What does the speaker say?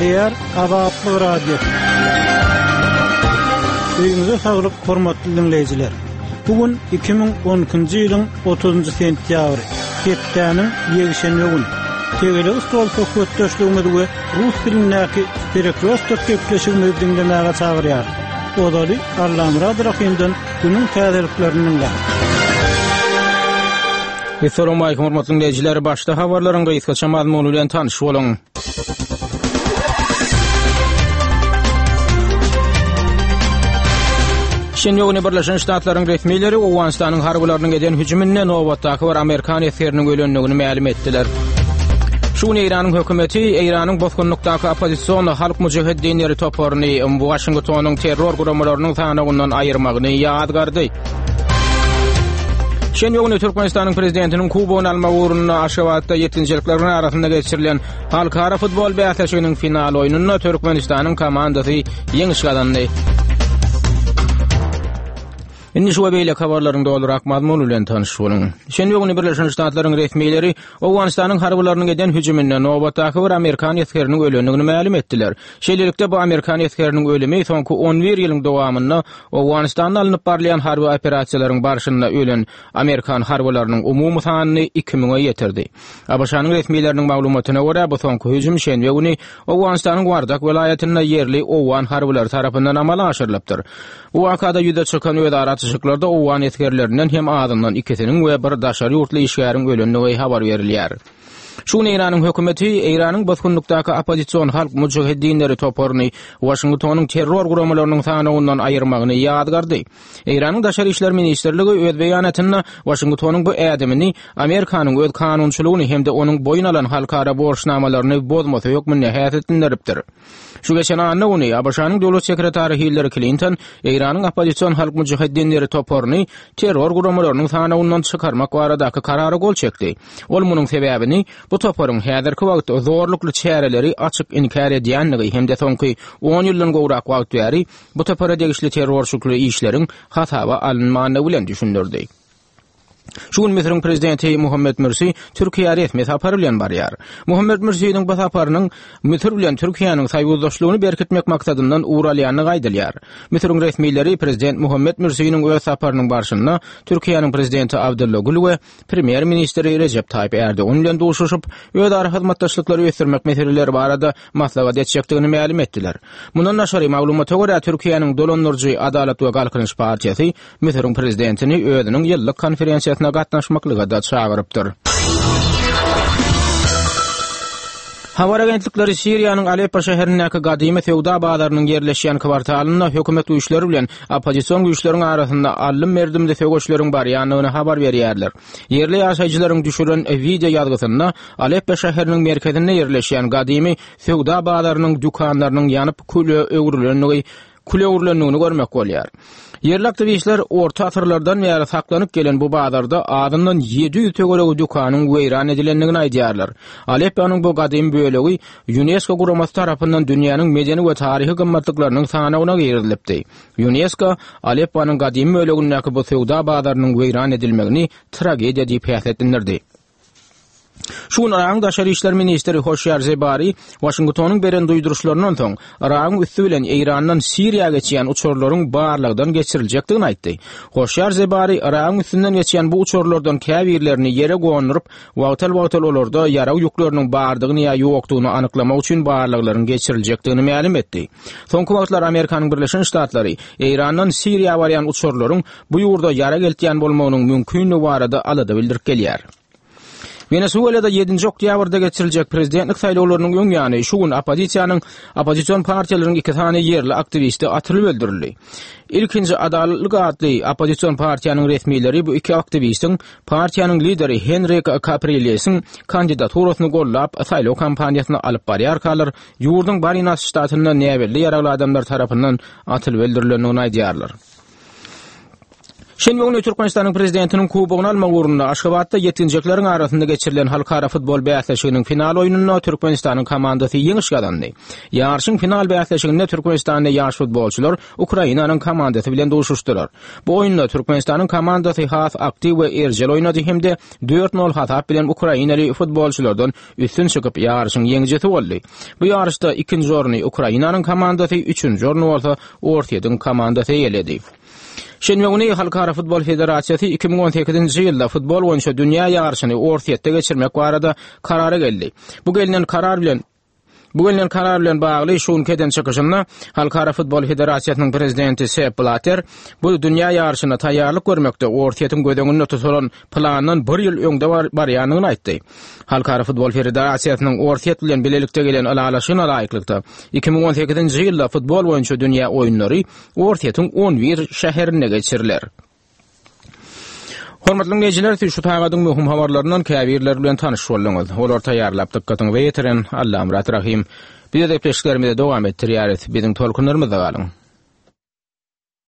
Ýaşaýar Azatlyk Radio. Öýüňize saglyk, hormatly dinleýijiler. Bugün 2012-nji ýylyň 30-njy sentýabry. Ketdäniň ýegişenme gün. Tegele stol köpçüligimizi rus dilindäki perekrostok köpçüligimizi dinlemäge çagyrýar. Odaly Allamrad Rahimden günüň täzeliklerini dinleýär. Assalamu alaykum hormatly dinleýijiler, başda habarlaryň gysgaça mazmuny bilen tanyş boluň. Şenýogny Birleşen Ştatlaryň resmiýetleri Owganistanyň harbalarynyň eden hüjümine nowatdaky bir Amerikan eskeriniň ölenligini ma'lum etdiler. Şuny Iranyň hökümeti Iranyň bozgunlukdaky opozisiýon halk mujahidinleri toparyny Washingtonyň terror guramalynyň sanagynyň aýyrmagyny ýadgardy. Şenýogny Türkmenistanyň prezidentiniň Kubany alma uğruna Aşgabatda 7-njiliklerin arasynda geçirilen halkara futbol bäsleşiginiň final oýunyna Türkmenistanyň komandasy ýeňiş kazandy. Indi şu beýle habarlaryň dolurak mazmuny bilen tanyş boluň. Şenýogny Birleşen Ştatlaryň resmiýetleri Owganistanyň harbalarynyň eden hüjümine nowatdaky bir Amerikan eskeriniň ölenligini ma'lum etdiler. Şeýlelikde bu Amerikan eskeriniň ölümi soňky 11 ýylyň dowamynda Owganistanda alınıp barlayan harby operasiýalaryň barşynda ölen Amerikan harbalarynyň umumy sanyny 2000-e ýetirdi. ABŞ-nyň resmiýetleriniň maglumatyna görä bu soňky hüjüm şenýogny Owganistanyň Wardak welaýatynda ýerli Owgan harbalary tarapyndan amala aşyrylypdyr. Bu wakada ýüze çykan öýdaraçyşyklarda Owgan eskerlerinden hem adamdan ikisiniň we bir daşary ýurtly işgäriň ölenligi habar berilýär. Şuny Iranyň hökümeti Iranyň bozgunlukdaky opozisiýon halk mujahidinleri toparyny Washingtonyň terror guramalarynyň sanagynyň aýyrmagyny ýadgardy. Iranyň daşary işler ministrligi öz beýanatynda Washingtonyň bu ädemini Amerikanyň öz kanunçylygyny hem de onuň boyun alan halkara borçnamalaryny bozmasy hökmüne häsiýetlendiripdir. Şu geçen anna ony ABŞ-nyň dowlat sekretary Hillary Clinton Iranyň opozisiýon halk mujahidinleri toparyny terror guramalarynyň sanagynyň çykarmak baradaky karary gol çekdi. Ol munyň sebäbini bu toparyň häzirki wagtda zorlukly çäreleri açyk inkar edýänligi hem de soňky 10 ýyldan gowrak wagt bäri bu topara degişli terrorçylykly işleriň hataba alynmanyny bilen düşündirdi. Şuň Misriň prezidenti Muhammed Mursi Türkiýe resmi sapary bilen barýar. Muhammed Mursiň bu saparynyň Misir bilen Türkiýanyň saýguzdaşlygyny berkitmek maksadyndan uğralýanyny gaýdylýar. Misriň resmiýetleri prezident Muhammed Mursiň öz saparynyň barşynda Türkiýanyň prezidenti Abdullah Gül we premier ministri Recep Tayyip Erdoğan bilen duşuşyp öz ara hyzmatdaşlyklary ösdürmek meseleleri barada maslahat etjekdigini ma'lum etdiler. Mundan naşary maglumata görä Türkiýanyň Dolanlarjy Adalet we Galkynyş partiýasy Misriň prezidentini özüniň ýyllyk konferensiýasyna gatnaşmaklyga da çağırıpdyr. Habar agentlikleri Siriýanyň Aleppo şäherindäki gadymy feodal bazarnyň ýerleşýän kwartalyna hökümet güýçleri bilen opozisiýon güýçleriň arasynda allym merdimde söwüşleriň barýanyny habar berýärler. Yerli ýaşaýjylaryň düşüren video ýazgysynda Aleppo şäheriniň merkezinde ýerleşýän gadymy feodal bazarnyň dükanlarynyň ýanyp küle-öwrülendigini görmek bolýar. Yerli aktivistler orta asyrlardan bäri saklanyp gelen bu bazarda adamdan 700 tögöregi dükanyň weýran edilendigini aýdýarlar. Alepponyň bu gadymy bölegi UNESCO guramasy tarapyndan dünýäniň medeni we taryhy gymmatlyklarynyň sanagyna girilipdi. UNESCO Alepponyň gadymy bölegindäki bu feodal bazarynyň weýran edilmegini tragediýa diýip häsiýetlendirdi. Şuň Iran daşary işler ministri Hoşyar Zebari Washingtonyň beren duýduruşlarynyň soň Iran üstü bilen Irandan Siriýa geçýän uçurlaryň barlygdan geçiriljekdigini aýtdy. Hoşyar Zebari Iran üstünden geçýän bu uçurlardan käbirlerini ýere goňuryp wagtal olarda ýara ýüklarynyň bardygyny ýa ýokdugyny anyklamak üçin barlyklaryň geçiriljekdigini ma'lum etdi. Soňky wagtlar Amerikanyň Birleşen Ştatlary Irandan Siriýa barýan uçurlaryň bu ýurda ýara gelýän bolmagynyň mümkinligi barada alada bildirip gelýär. Venezuela'da 7-nji oktýabrda geçiriljek prezidentlik saýlawlarynyň öňýany şuň opozisiýon partiýalarynyň iki tane yerli aktivisti atylyp öldürildi. İlkinji Adaletlik adly opozisiýon partiýanyň resmiýetleri bu iki aktivistiň partiýanyň lideri Henrik Caprilesin kandidaturasyny gollap saýlaw kampaniýasyna alyp barýarkalar ýurduň Barinas ştatynda näwelli ýaragly adamlar tarapyndan atylyp öldürilendigini aýdýarlar. Şenbegün Türkmenistanyň prezidentiniň kubogyny almak urunda Aşgabatda ýetinjekleriň arasynda geçirilen halkara futbol bäsleşiginiň final oýunyna Türkmenistanyň komandasy ýeňiş gazandy. Ýarşyň final bäsleşiginde Türkmenistanyň ýaş futbolçular Ukrainanyň komandasy bilen duşuşdylar. Bu oýunda Türkmenistanyň komandasy has aktiv we erjel oýnady hemde 4-0 hatap bilen Ukrainali futbolçulardan üstün çykyp ýarşyň ýeňjisi boldy. Bu ýarşda 2-nji orny Ukrainanyň komandasy, 3-nji orny bolsa Ortiýadyň komandasy ýeledi. Şenbegün Halkara Futbol Federasiýasy 2018-nji ýylda futbol boýunça dünýä ýarşyny Ortiýatda geçirmek barada karara geldi. Bu gelinen karar bilen bagly şunkeden çykyşynda Halkara Futbol Federasiýasynyň prezidenti Sepp Blatter bu dünýä ýarşyna taýýarlyk görmekde Ortiýatyň gödeginde tutulan planyň 1 ýyl öňde barýanyny aýtdy. Halkara Futbol Federasiýasynyň Ortiýat bilen bilelikde gelen alalaşyna laýyklykda 2018-nji ýylda futbol boýunça dünýä oýunlary Ortiýatyň 11 şäherine geçiriler. Hormatly dinleýijiler, şu tagadyň möhüm habarlaryndan käbirler bilen tanyş boldyňyz. Olar taýýarlap dykkatyňy we ýetiren Allahym rahim. Biz de peşkelerimize dowam etdirýäris. Biziň tolkunlarymyzda galyň.